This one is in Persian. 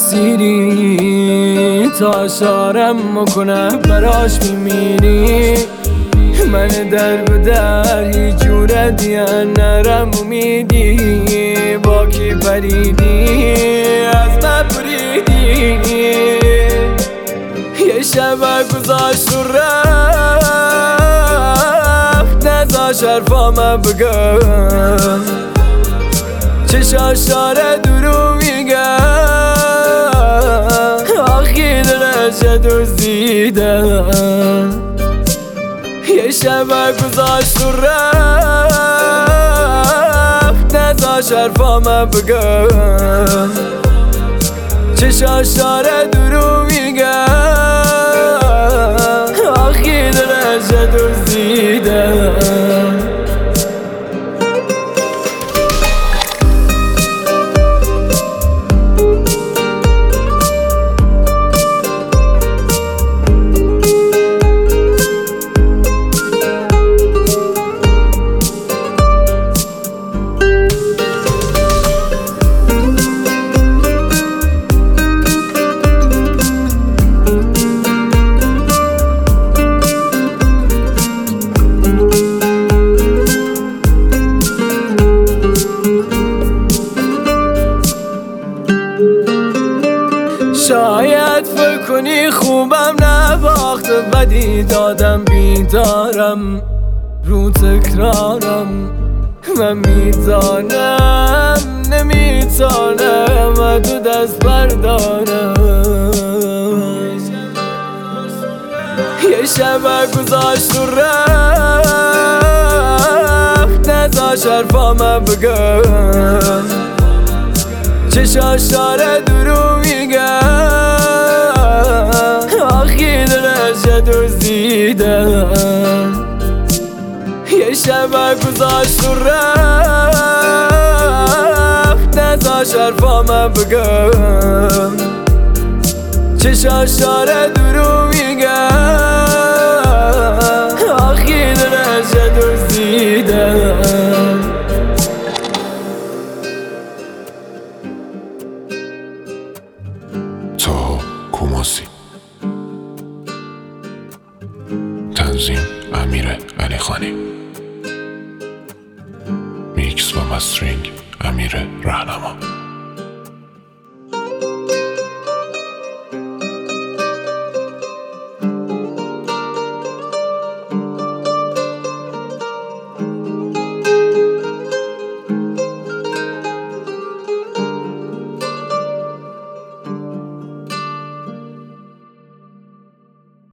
اسیری تا شارم مکنه براش میمیری. من در به در هیچ جوره دیگه نرم امیدی. با کی پریدی از من بریدی. یه شب گذاشت و رفت نذاش حرفامو بگم. چشاش داره درو میگه آخی دلش دزدیدم. یه شب گذاشت و رفت نذاش حرفامو بگم. چشاش داره درو میگه آخی دلش دزدیدم. شاید فکر کنی خوبم نباخته بدی دادم بیدارم رو تکرارم. من میدانم نمیتانم تو دست بردارم. یه شب گذاشت و رفت نذاش حرفامو بگم. چشاش داره درو میگه آخی دلش دزدیدم. یه شب گذاشت و رفت نذاش حرفامو بگم. چشاش داره درو میگه آخی دلش دزدیدم. کوماسی. تنظیم امیر علیخانی. میکس و مسترینگ امیر رهنما.